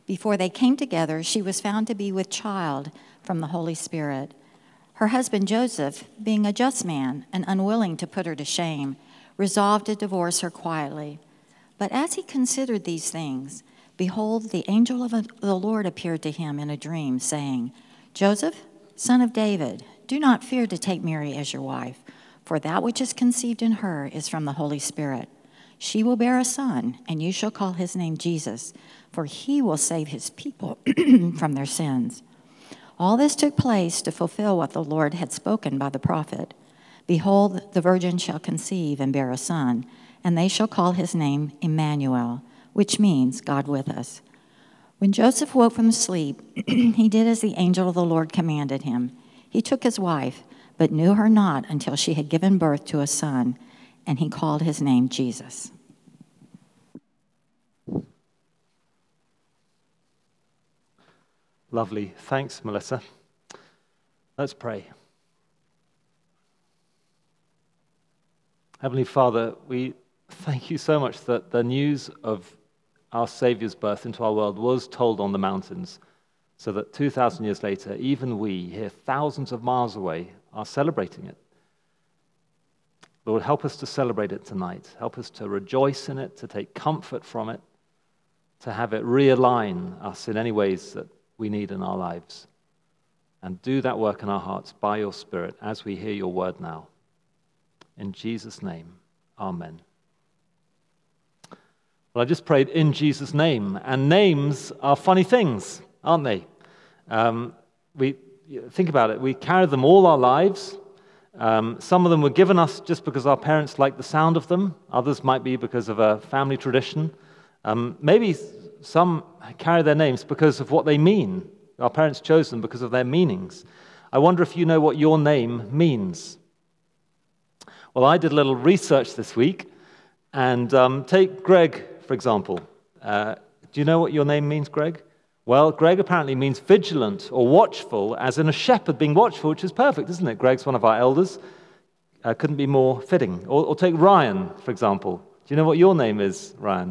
Before they came together, she was found to be with child from the Holy Spirit. Her husband Joseph, being a just man and unwilling to put her to shame, resolved to divorce her quietly. But as he considered these things, behold, the angel of the Lord appeared to him in a dream, saying, Joseph, son of David, do not fear to take Mary as your wife, for that which is conceived in her is from the Holy Spirit. She will bear a son, and you shall call his name Jesus, for he will save his people from their sins. All this took place to fulfill what the Lord had spoken by the prophet. Behold, the virgin shall conceive and bear a son, and they shall call his name Emmanuel, which means God with us. When Joseph woke from sleep, he did as the angel of the Lord commanded him. He took his wife, but knew her not until she had given birth to a son, and he called his name Jesus. Lovely. Thanks, Melissa. Let's pray. Heavenly Father, we thank you so much that the news of our Savior's birth into our world was told on the mountains, so that 2,000 years later, even we, here thousands of miles away, are celebrating it. Lord, help us to celebrate it tonight. Help us to rejoice in it, to take comfort from it, to have it realign us in any ways that we need in our lives. And do that work in our hearts by your Spirit as we hear your word now. In Jesus' name, amen. Well, I just prayed in Jesus' name, and names are funny things, aren't they? We think about it. We carry them all our lives. Some of them were given us just because our parents liked the sound of them. Others might be because of a family tradition. Maybe some carry their names because of what they mean. Our parents chose them because of their meanings. I wonder if you know what your name means. Well, I did a little research this week, and take Greg, for example. Do you know what your name means, Greg? Well, Greg apparently means vigilant or watchful, as in a shepherd being watchful, which is perfect, isn't it? Greg's one of our elders. Couldn't be more fitting. Or take Ryan, for example. Do you know what your name is, Ryan?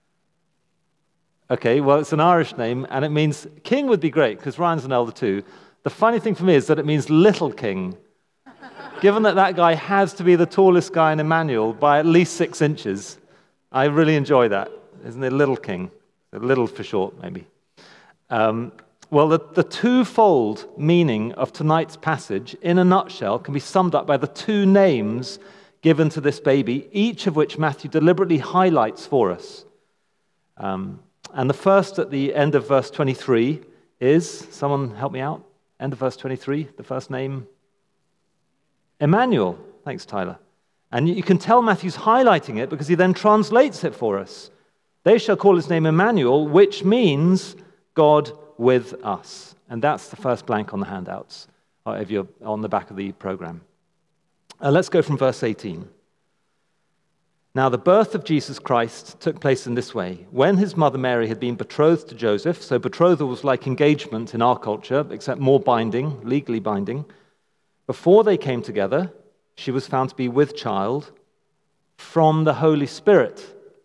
Okay, well, it's an Irish name, and it means king would be great, because Ryan's an elder too. The funny thing for me is that it means little king. Given that that guy has to be the tallest guy in Emmanuel by at least 6 inches, I really enjoy that. Isn't it little king? A little for short, maybe. Well, the twofold meaning of tonight's passage, in a nutshell, can be summed up by the 2 names given to this baby, each of which Matthew deliberately highlights for us. And the first at the end of verse 23 is, someone help me out, end of verse 23, the first name, Emmanuel. Thanks, Tyler. And you can tell Matthew's highlighting it because he then translates it for us. They shall call his name Emmanuel, which means God with us. And that's the first blank on the handouts, if you're on the back of the program. Let's go from verse 18. Now, the birth of Jesus Christ took place in this way. When his mother Mary had been betrothed to Joseph, so betrothal was like engagement in our culture, except more binding, legally binding. Before they came together, she was found to be with child from the Holy Spirit.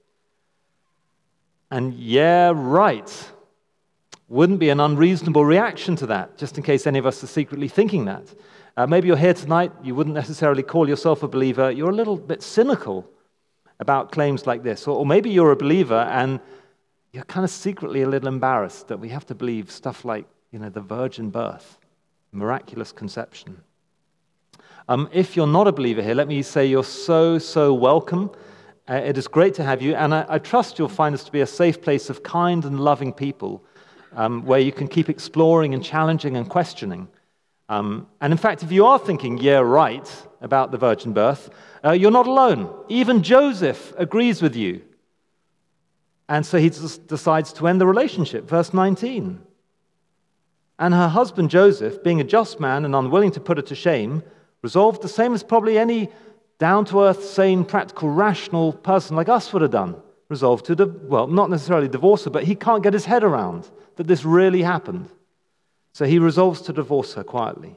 And yeah, right. Wouldn't be an unreasonable reaction to that, just in case any of us are secretly thinking that. Maybe you're here tonight, you wouldn't necessarily call yourself a believer, you're a little bit cynical about claims like this. Or maybe you're a believer and you're kind of secretly a little embarrassed that we have to believe stuff like, the virgin birth, miraculous conception. If you're not a believer here, let me say you're so welcome. It is great to have you, and I trust you'll find us to be a safe place of kind and loving people where you can keep exploring and challenging and questioning. And in fact, if you are thinking, yeah, right, about the virgin birth, you're not alone. Even Joseph agrees with you. And so he decides to end the relationship. Verse 19. And her husband Joseph, being a just man and unwilling to put her to shame, resolved the same as probably any down-to-earth, sane, practical, rational person like us would have done. Resolved to, not necessarily divorce her, but he can't get his head around that this really happened. So he resolves to divorce her quietly.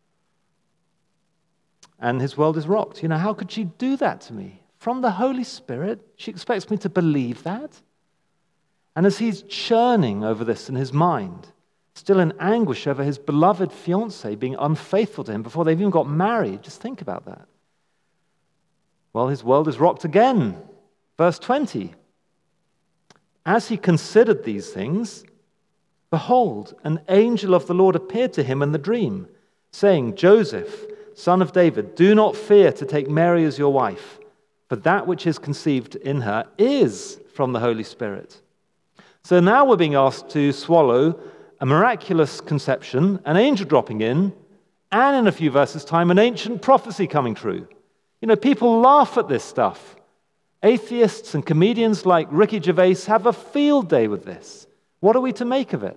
And his world is rocked. How could she do that to me? From the Holy Spirit? She expects me to believe that? And as he's churning over this in his mind, still in anguish over his beloved fiancée being unfaithful to him before they've even got married, just think about that. Well, his world is rocked again. Verse 20. As he considered these things, behold, an angel of the Lord appeared to him in the dream, saying, Joseph, son of David, do not fear to take Mary as your wife, for that which is conceived in her is from the Holy Spirit. So now we're being asked to swallow a miraculous conception, an angel dropping in, and in a few verses' time, an ancient prophecy coming true. You know, people laugh at this stuff. Atheists and comedians like Ricky Gervais have a field day with this. What are we to make of it?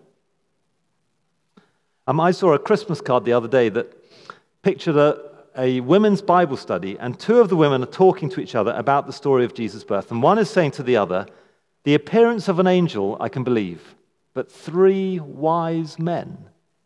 I saw a Christmas card the other day that pictured a women's Bible study, and two of the women are talking to each other about the story of Jesus' birth. And one is saying to the other, the appearance of an angel I can believe, but 3 wise men.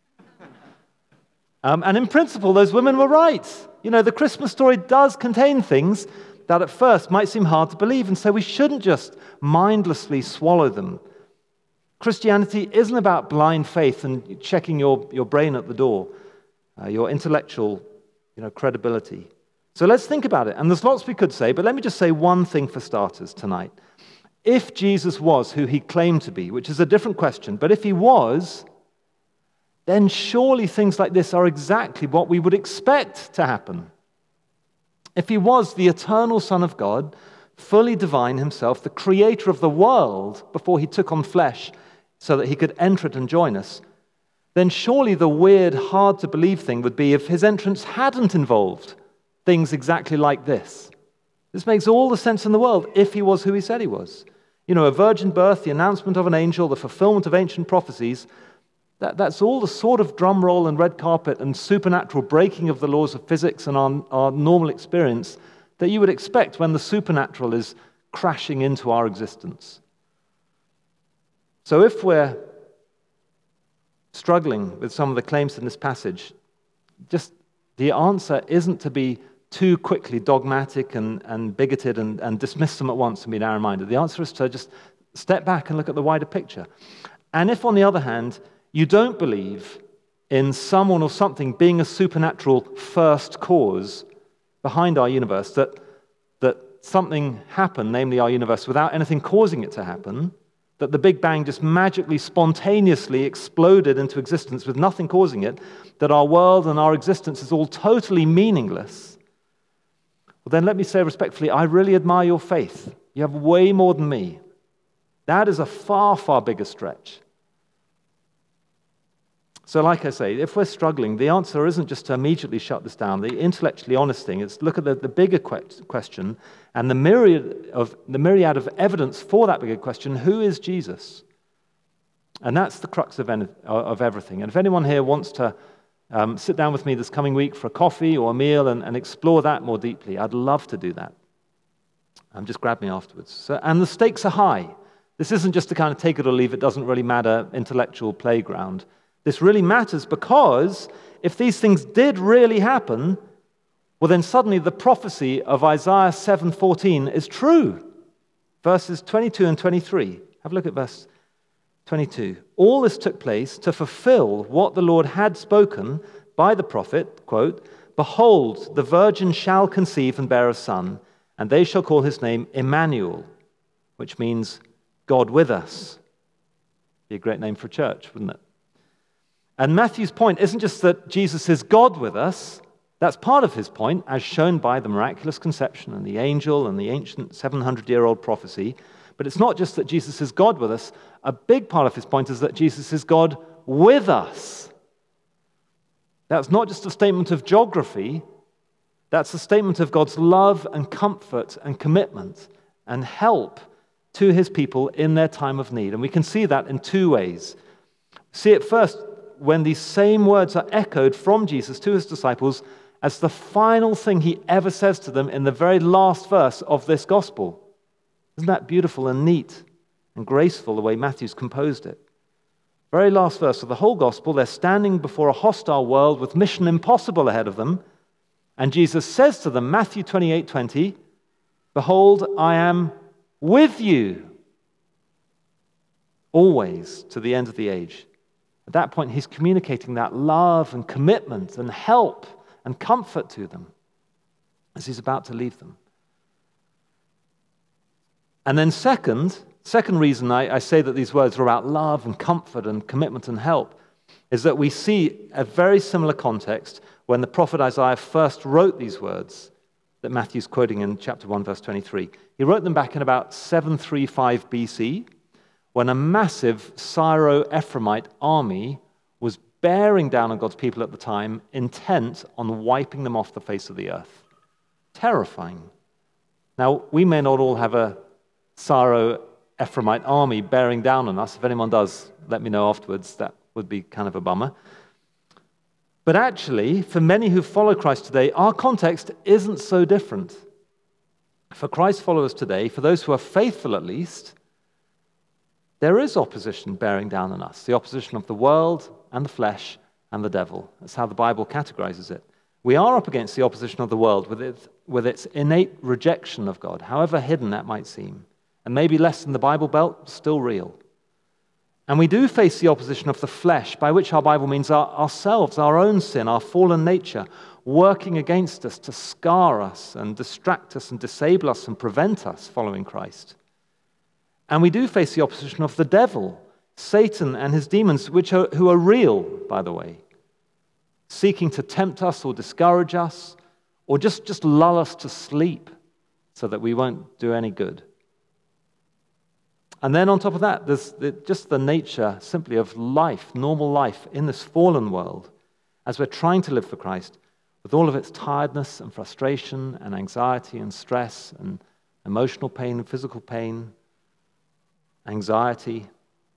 And in principle, those women were right. You know, the Christmas story does contain things that at first might seem hard to believe, and so we shouldn't just mindlessly swallow them. Christianity isn't about blind faith and checking your brain at the door, your intellectual credibility. So let's think about it. And there's lots we could say, but let me just say one thing for starters tonight. If Jesus was who he claimed to be, which is a different question, but if he was, then surely things like this are exactly what we would expect to happen. If he was the eternal Son of God, fully divine himself, the creator of the world before he took on flesh so that he could enter it and join us, then surely the weird, hard-to-believe thing would be if his entrance hadn't involved things exactly like this. This makes all the sense in the world if he was who he said he was. You know, a virgin birth, the announcement of an angel, the fulfillment of ancient prophecies, that's all the sort of drum roll and red carpet and supernatural breaking of the laws of physics and our normal experience that you would expect when the supernatural is crashing into our existence. So if we're struggling with some of the claims in this passage, just the answer isn't to be too quickly dogmatic and bigoted and dismiss them at once and be narrow-minded. The answer is to just step back and look at the wider picture. And if, on the other hand, you don't believe in someone or something being a supernatural first cause behind our universe, that something happened, namely our universe, without anything causing it to happen, that the Big Bang just magically, spontaneously exploded into existence with nothing causing it, that our world and our existence is all totally meaningless, well, then let me say respectfully, I really admire your faith. You have way more than me. That is a far, far bigger stretch. So like I say, if we're struggling, the answer isn't just to immediately shut this down. The intellectually honest thing is look at the bigger question and the myriad of evidence for that bigger question, who is Jesus? And that's the crux of everything. And if anyone here wants to sit down with me this coming week for a coffee or a meal and explore that more deeply, I'd love to do that. Just grab me afterwards. And the stakes are high. This isn't just a kind of take it or leave it, doesn't really matter intellectual playground. This really matters because if these things did really happen, well then suddenly the prophecy of Isaiah 7:14 is true. Verses 22 and 23. Have a look at verse 22. All this took place to fulfill what the Lord had spoken by the prophet, quote, "Behold, the virgin shall conceive and bear a son, and they shall call his name Emmanuel," which means God with us. Be a great name for a church, wouldn't it? And Matthew's point isn't just that Jesus is God with us. That's part of his point, as shown by the miraculous conception and the angel and the ancient 700-year-old prophecy. But it's not just that Jesus is God with us. A big part of his point is that Jesus is God with us. That's not just a statement of geography. That's a statement of God's love and comfort and commitment and help to his people in their time of need. And we can see that in 2 ways. See it first when these same words are echoed from Jesus to his disciples as the final thing he ever says to them in the very last verse of this gospel. Isn't that beautiful and neat and graceful the way Matthew's composed it? Very last verse of the whole gospel, they're standing before a hostile world with mission impossible ahead of them, and Jesus says to them, Matthew 28:20, "Behold, I am with you always to the end of the age. At that point, he's communicating that love and commitment and help and comfort to them as he's about to leave them. And then second reason I say that these words are about love and comfort and commitment and help is that we see a very similar context when the prophet Isaiah first wrote these words that Matthew's quoting in chapter 1, verse 23. He wrote them back in about 735 BC, when a massive Syro-Ephraimite army was bearing down on God's people at the time, intent on wiping them off the face of the earth. Terrifying. Now, we may not all have a Syro-Ephraimite army bearing down on us. If anyone does, let me know afterwards. That would be kind of a bummer. But actually, for many who follow Christ today, our context isn't so different. For Christ followers today, for those who are faithful at least, there is opposition bearing down on us, the opposition of the world and the flesh and the devil. That's how the Bible categorizes it. We are up against the opposition of the world with its innate rejection of God, however hidden that might seem, and maybe less than the Bible Belt, still real. And we do face the opposition of the flesh, by which our Bible means ourselves, our own sin, our fallen nature, working against us to scar us and distract us and disable us and prevent us following Christ. And we do face the opposition of the devil, Satan and his demons, who are real, by the way, seeking to tempt us or discourage us or just lull us to sleep so that we won't do any good. And then on top of that, there's just the nature simply of life, normal life in this fallen world, as we're trying to live for Christ, with all of its tiredness and frustration and anxiety and stress and emotional pain and physical pain, anxiety.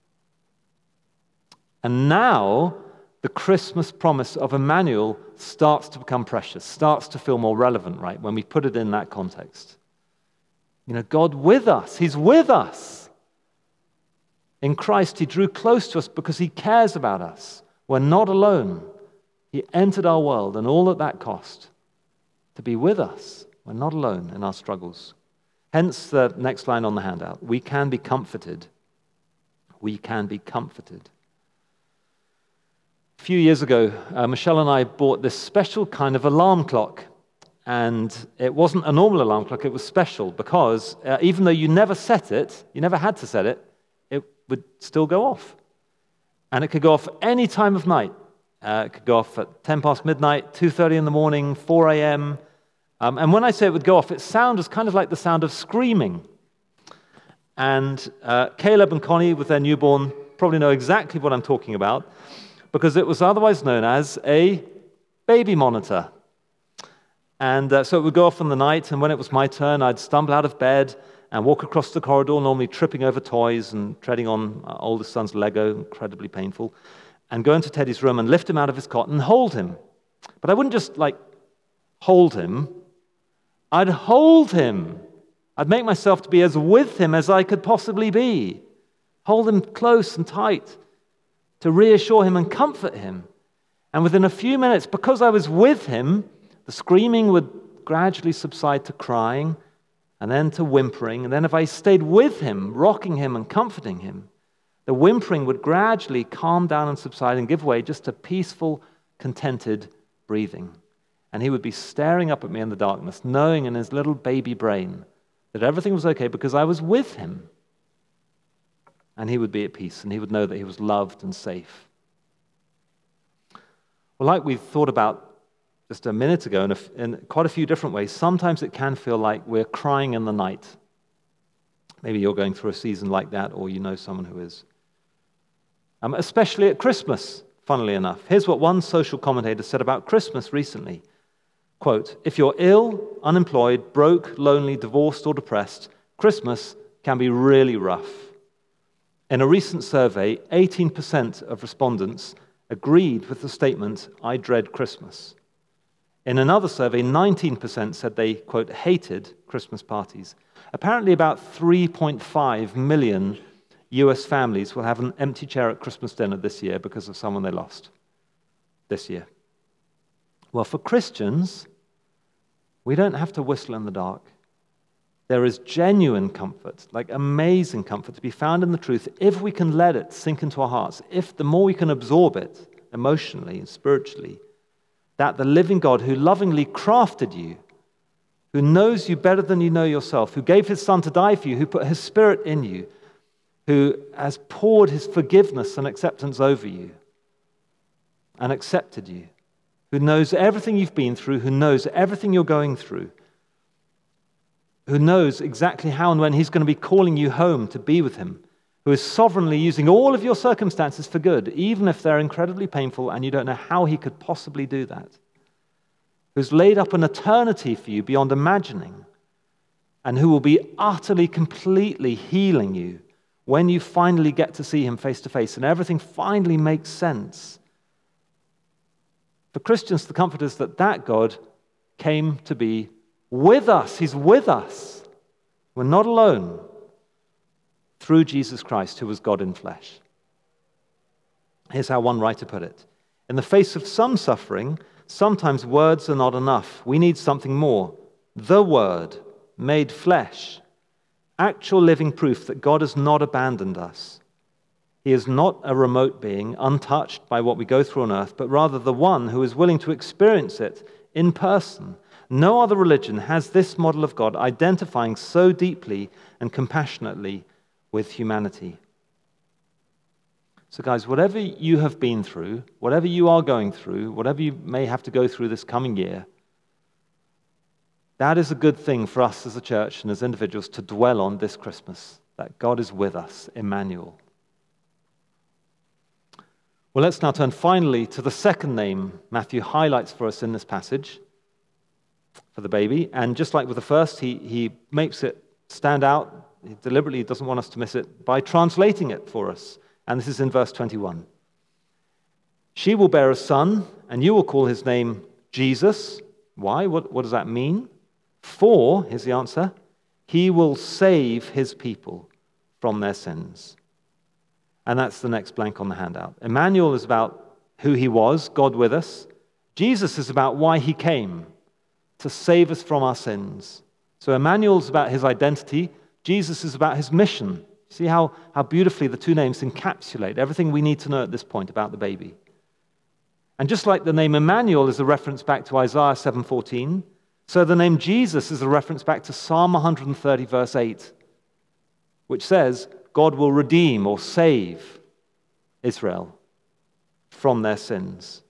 And now the Christmas promise of Emmanuel starts to become precious, starts to feel more relevant, right, when we put it in that context. You know, God with us, he's with us. In Christ, he drew close to us because he cares about us. We're not alone. He entered our world, and all at that cost, to be with us. We're not alone in our struggles. Hence the next line on the handout. We can be comforted. We can be comforted. A few years ago, Michelle and I bought this special kind of alarm clock. And it wasn't a normal alarm clock, it was special because even though you never set it, you never had to set it, it would still go off. And it could go off any time of night. It could go off at 10 past midnight, 2:30 in the morning, 4 a.m. And when I say it would go off, its sound was kind of like the sound of screaming. And Caleb and Connie, with their newborn, probably know exactly what I'm talking about because it was otherwise known as a baby monitor. And so it would go off in the night, and when it was my turn, I'd stumble out of bed and walk across the corridor, normally tripping over toys and treading on our oldest son's Lego, incredibly painful, and go into Teddy's room and lift him out of his cot and hold him. But I wouldn't just, hold him. I'd hold him. I'd make myself to be as with him as I could possibly be. Hold him close and tight to reassure him and comfort him. And within a few minutes, because I was with him, the screaming would gradually subside to crying and then to whimpering. And then if I stayed with him, rocking him and comforting him, the whimpering would gradually calm down and subside and give way just to peaceful, contented breathing. And he would be staring up at me in the darkness, knowing in his little baby brain that everything was okay because I was with him. And he would be at peace, and he would know that he was loved and safe. Well, like we thought about just a minute ago in quite a few different ways, sometimes it can feel like we're crying in the night. Maybe you're going through a season like that, or you know someone who is. Especially at Christmas, funnily enough. Here's what one social commentator said about Christmas recently. Quote, "If you're ill, unemployed, broke, lonely, divorced, or depressed, Christmas can be really rough." In a recent survey, 18% of respondents agreed with the statement, "I dread Christmas." In another survey, 19% said they, quote, hated Christmas parties. Apparently about 3.5 million US families will have an empty chair at Christmas dinner this year because of someone they lost this year. Well, for Christians, we don't have to whistle in the dark. There is genuine comfort, like amazing comfort, to be found in the truth if we can let it sink into our hearts, if the more we can absorb it emotionally and spiritually, that the living God who lovingly crafted you, who knows you better than you know yourself, who gave his Son to die for you, who put his Spirit in you, who has poured his forgiveness and acceptance over you and accepted you, who knows everything you've been through, who knows everything you're going through, who knows exactly how and when he's going to be calling you home to be with him, who is sovereignly using all of your circumstances for good, even if they're incredibly painful and you don't know how he could possibly do that, who's laid up an eternity for you beyond imagining, and who will be utterly, completely healing you when you finally get to see him face to face and everything finally makes sense. For Christians, the comfort is that God came to be with us. He's with us. We're not alone, through Jesus Christ, who was God in flesh. Here's how one writer put it. In the face of some suffering, sometimes words are not enough. We need something more. The Word made flesh. Actual living proof that God has not abandoned us. He is not a remote being, untouched by what we go through on earth, but rather the one who is willing to experience it in person. No other religion has this model of God identifying so deeply and compassionately with humanity. So guys, whatever you have been through, whatever you are going through, whatever you may have to go through this coming year, that is a good thing for us as a church and as individuals to dwell on this Christmas, that God is with us, Emmanuel. Well, let's now turn finally to the second name Matthew highlights for us in this passage for the baby. And just like with the first, he makes it stand out. He deliberately doesn't want us to miss it by translating it for us. And this is in verse 21. She will bear a son, and you will call his name Jesus. Why? What does that mean? For, here's the answer, he will save his people from their sins. And that's the next blank on the handout. Emmanuel is about who he was, God with us. Jesus is about why he came, to save us from our sins. So Emmanuel's about his identity. Jesus is about his mission. See how beautifully the two names encapsulate everything we need to know at this point about the baby. And just like the name Emmanuel is a reference back to Isaiah 7:14, so the name Jesus is a reference back to Psalm 130, verse 8, which says, God will redeem or save Israel from their sins.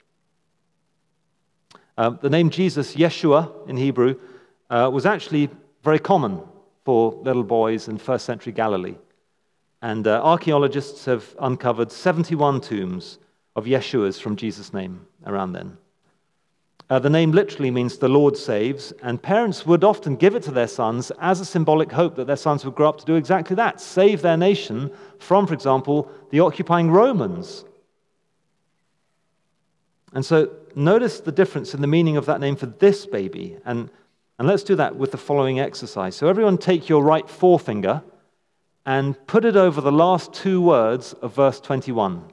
The name Jesus, Yeshua in Hebrew, was actually very common for little boys in first century Galilee. And archaeologists have uncovered 71 tombs of Yeshuas from Jesus' name around then. The name literally means the Lord saves, and parents would often give it to their sons as a symbolic hope that their sons would grow up to do exactly that, save their nation from, for example, the occupying Romans. And so notice the difference in the meaning of that name for this baby, and let's do that with the following exercise. So everyone take your right forefinger and put it over the last two words of verse 21.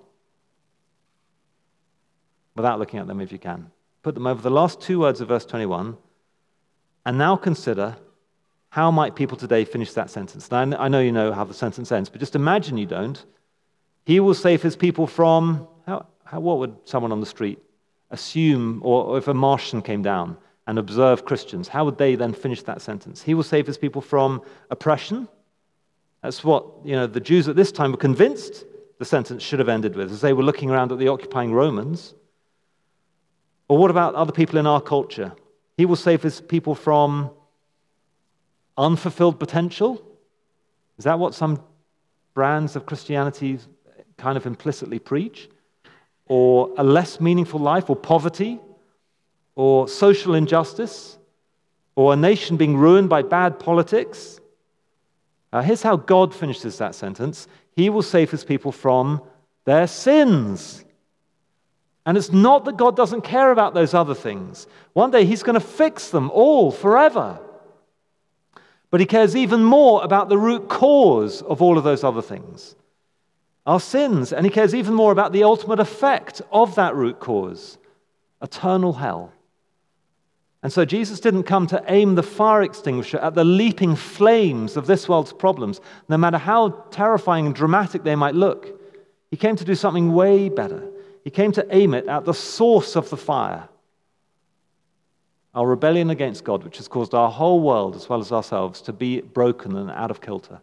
Without looking at them if you can. Put them over the last two words of verse 21, and now consider how might people today finish that sentence. Now, I know you know how the sentence ends, but just imagine you don't. He will save his people from, what would someone on the street assume, or if a Martian came down and observed Christians, how would they then finish that sentence? He will save his people from oppression. That's what the Jews at this time were convinced the sentence should have ended with, as they were looking around at the occupying Romans. Or what about other people in our culture? He will save his people from unfulfilled potential. Is that what some brands of Christianity kind of implicitly preach? Or a less meaningful life, or poverty, or social injustice, or a nation being ruined by bad politics? Here's how God finishes that sentence. He will save his people from their sins. And it's not that God doesn't care about those other things. One day he's going to fix them all forever. But he cares even more about the root cause of all of those other things, our sins. And he cares even more about the ultimate effect of that root cause, eternal hell. And so Jesus didn't come to aim the fire extinguisher at the leaping flames of this world's problems, no matter how terrifying and dramatic they might look. He came to do something way better. He came to aim it at the source of the fire, our rebellion against God, which has caused our whole world, as well as ourselves, to be broken and out of kilter.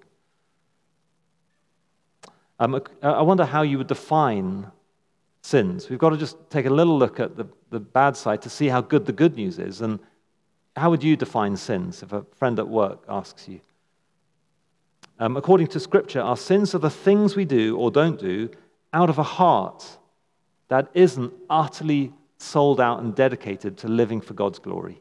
I wonder how you would define sins. We've got to just take a little look at the bad side to see how good the good news is. And how would you define sins if a friend at work asks you? According to Scripture, our sins are the things we do or don't do out of a heart that isn't utterly sold out and dedicated to living for God's glory.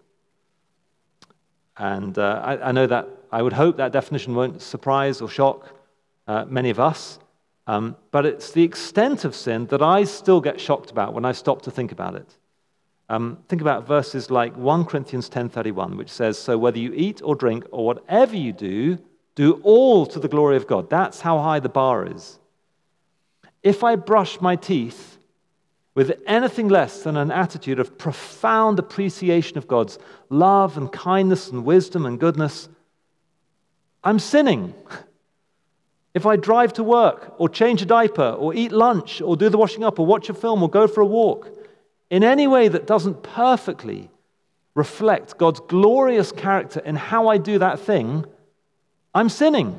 And I know that I would hope that definition won't surprise or shock many of us. But it's the extent of sin that I still get shocked about when I stop to think about it. Think about verses like 1 Corinthians 10:31, which says, "So whether you eat or drink or whatever you do all to the glory of God." That's how high the bar is. If I brush my teeth with anything less than an attitude of profound appreciation of God's love and kindness and wisdom and goodness, I'm sinning. If I drive to work, or change a diaper, or eat lunch, or do the washing up, or watch a film, or go for a walk, in any way that doesn't perfectly reflect God's glorious character in how I do that thing, I'm sinning.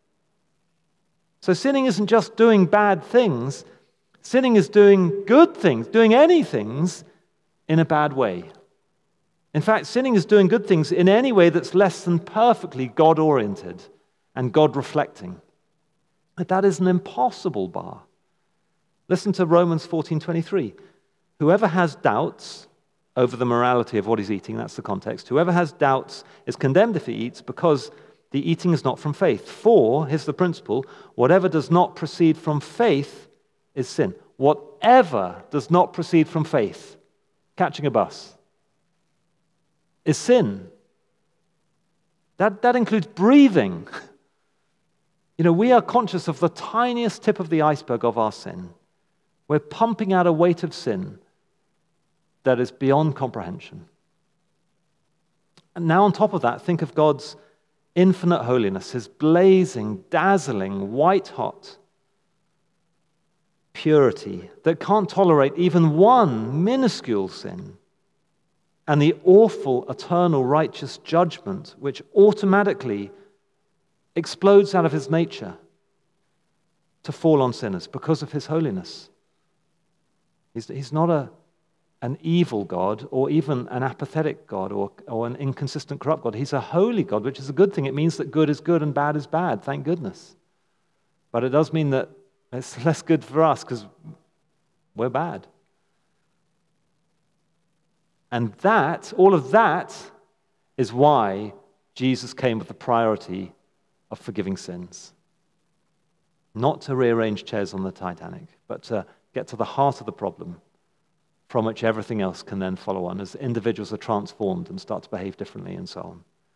So sinning isn't just doing bad things. Sinning is doing good things, doing any things in a bad way. In fact, sinning is doing good things in any way that's less than perfectly God-oriented and God-reflecting. But that is an impossible bar. Listen to Romans 14:23. Whoever has doubts over the morality of what he's eating, that's the context, whoever has doubts is condemned if he eats because the eating is not from faith. For, here's the principle, whatever does not proceed from faith is sin. Whatever does not proceed from faith, catching a bus, is sin. That includes breathing. We are conscious of the tiniest tip of the iceberg of our sin. We're pumping out a weight of sin that is beyond comprehension. And now on top of that, think of God's infinite holiness, his blazing, dazzling, white-hot purity that can't tolerate even one minuscule sin, and the awful, eternal, righteous judgment which automatically explodes out of his nature to fall on sinners because of his holiness. He's not an evil God or even an apathetic God or an inconsistent, corrupt God. He's a holy God, which is a good thing. It means that good is good and bad is bad, thank goodness. But it does mean that it's less good for us because we're bad. And all of that is why Jesus came with the priority of forgiving sins. Not to rearrange chairs on the Titanic, but to get to the heart of the problem from which everything else can then follow on as individuals are transformed and start to behave differently and so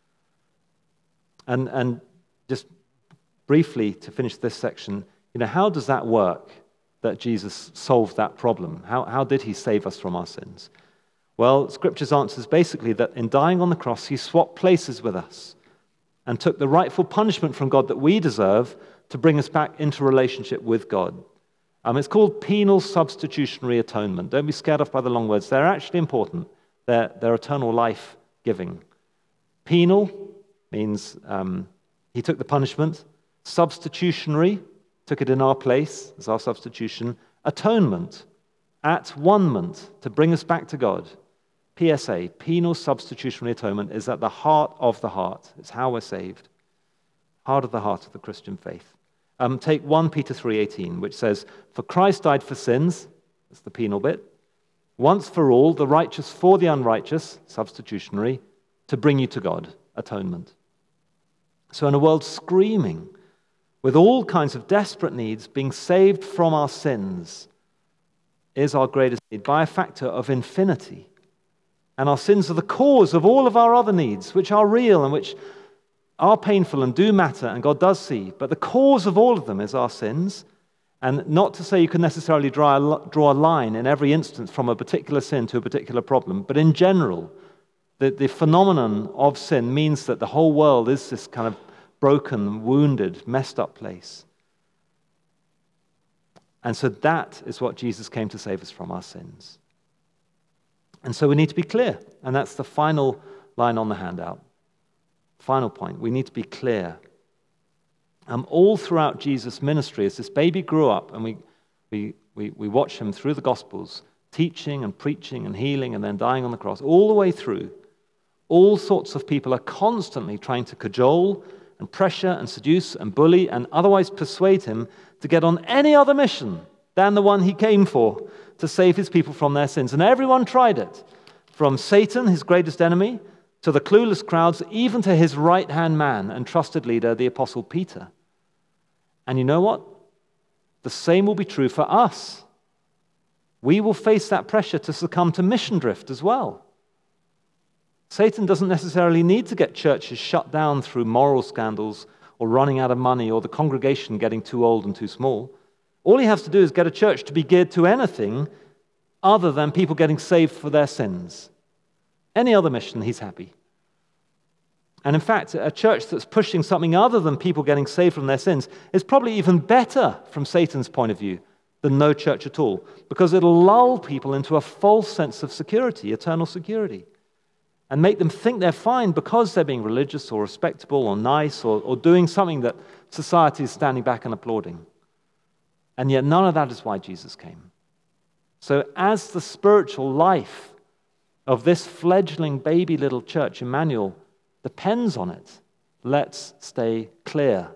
on. And just briefly to finish this section, how does that work that Jesus solved that problem? How did he save us from our sins? Well, Scripture's answer is basically that in dying on the cross, he swapped places with us and took the rightful punishment from God that we deserve to bring us back into relationship with God. It's called penal substitutionary atonement. Don't be scared off by the long words. They're actually important. They're eternal life-giving. Penal means he took the punishment. Substitutionary, took it in our place as our substitution. Atonement, at-one-ment, to bring us back to God. PSA, penal substitutionary atonement, is at the heart of the heart. It's how we're saved. Heart of the heart of the Christian faith. Take 1 Peter 3:18, which says, "For Christ died for sins," that's the penal bit, "once for all, the righteous for the unrighteous," substitutionary, "to bring you to God," atonement. So in a world screaming with all kinds of desperate needs, being saved from our sins is our greatest need by a factor of infinity. And our sins are the cause of all of our other needs, which are real and which are painful and do matter, and God does see. But the cause of all of them is our sins. And not to say you can necessarily draw a line in every instance from a particular sin to a particular problem, but in general, The phenomenon of sin means that the whole world is this kind of broken, wounded, messed up place. And so that is what Jesus came to save us from, our sins. And so we need to be clear. And that's the final line on the handout. Final point. We need to be clear. All throughout Jesus' ministry, as this baby grew up, and we watch him through the Gospels, teaching and preaching and healing and then dying on the cross, all the way through, all sorts of people are constantly trying to cajole and pressure and seduce and bully and otherwise persuade him to get on any other mission than the one he came for, to save his people from their sins. And everyone tried it, from Satan, his greatest enemy, to the clueless crowds, even to his right-hand man and trusted leader, the Apostle Peter. And you know what? The same will be true for us. We will face that pressure to succumb to mission drift as well. Satan doesn't necessarily need to get churches shut down through moral scandals or running out of money or the congregation getting too old and too small. All he has to do is get a church to be geared to anything other than people getting saved for their sins. Any other mission, he's happy. And in fact, a church that's pushing something other than people getting saved from their sins is probably even better from Satan's point of view than no church at all, because it'll lull people into a false sense of security, eternal security, and make them think they're fine because they're being religious or respectable or nice or doing something that society is standing back and applauding. And yet none of that is why Jesus came. So as the spiritual life of this fledgling baby little church, Emmanuel, depends on it, let's stay clear.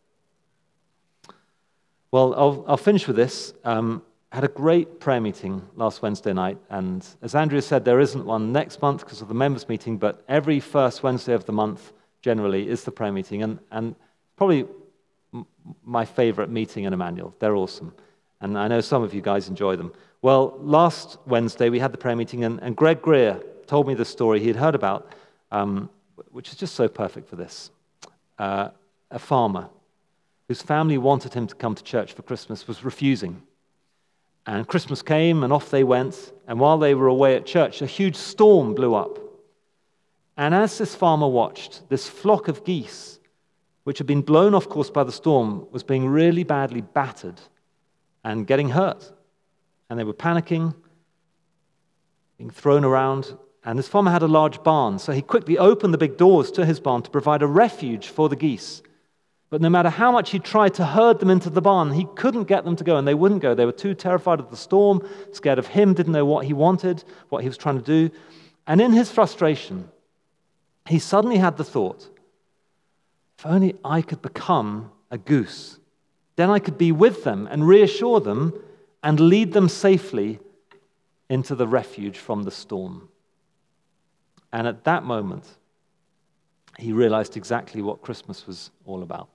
Well, I'll finish with this. Had a great prayer meeting last Wednesday night, and as Andrea said, there isn't one next month because of the members' meeting, but every first Wednesday of the month generally is the prayer meeting, and probably my favorite meeting in Emmanuel. They're awesome, and I know some of you guys enjoy them. Well, last Wednesday we had the prayer meeting, and Greg Greer told me the story he had heard about, which is just so perfect for this. A farmer whose family wanted him to come to church for Christmas was refusing. And Christmas came, and off they went. And while they were away at church, a huge storm blew up. And as this farmer watched, this flock of geese, which had been blown off course by the storm, was being really badly battered and getting hurt. And they were panicking, being thrown around. And this farmer had a large barn, so he quickly opened the big doors to his barn to provide a refuge for the geese. But no matter how much he tried to herd them into the barn, he couldn't get them to go, and they wouldn't go. They were too terrified of the storm, scared of him, didn't know what he wanted, what he was trying to do. And in his frustration, he suddenly had the thought, if only I could become a goose, then I could be with them and reassure them and lead them safely into the refuge from the storm. And at that moment, he realized exactly what Christmas was all about.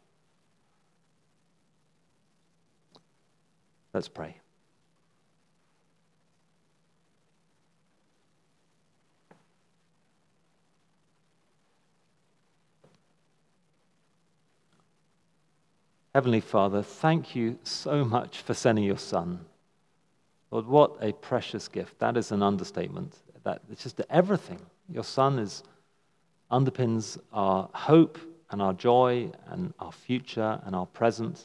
Let's pray. Heavenly Father, thank you so much for sending your Son. Lord, what a precious gift. That is an understatement. It's just everything. Your Son underpins our hope and our joy and our future and our present.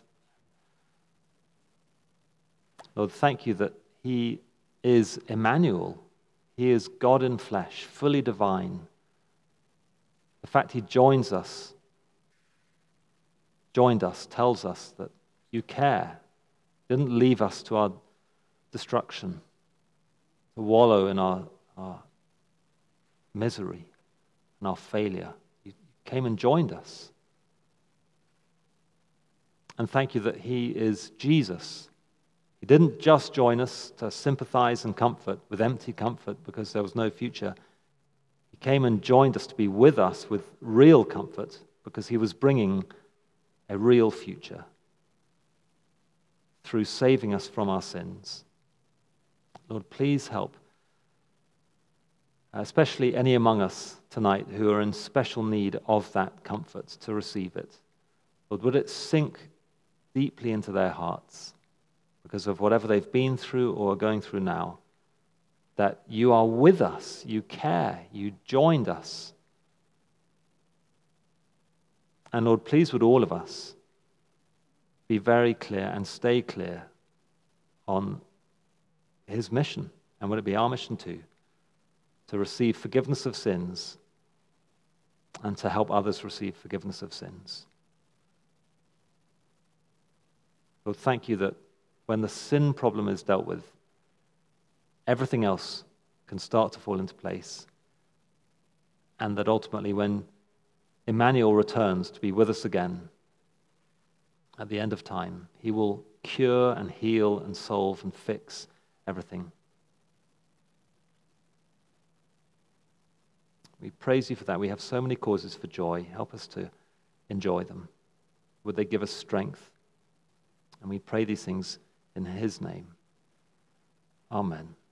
Lord, thank you that he is Emmanuel. He is God in flesh, fully divine. The fact he joined us, tells us that you care. You didn't leave us to our destruction, to wallow in our misery and our failure. You came and joined us. And thank you that he is Jesus. He didn't just join us to sympathize and comfort with empty comfort because there was no future. He came and joined us to be with us with real comfort because he was bringing a real future through saving us from our sins. Lord, please help, especially any among us tonight who are in special need of that comfort to receive it. Lord, would it sink deeply into their hearts because of whatever they've been through or are going through now. that you are with us, you care, you joined us. And Lord, please would all of us be very clear and stay clear on his mission. And would it be our mission too? To receive forgiveness of sins and to help others receive forgiveness of sins. Lord, thank you that when the sin problem is dealt with, everything else can start to fall into place. And that ultimately when Emmanuel returns to be with us again at the end of time, he will cure and heal and solve and fix everything. We praise you for that. We have so many causes for joy. Help us to enjoy them. Would they give us strength? And we pray these things in his name. Amen.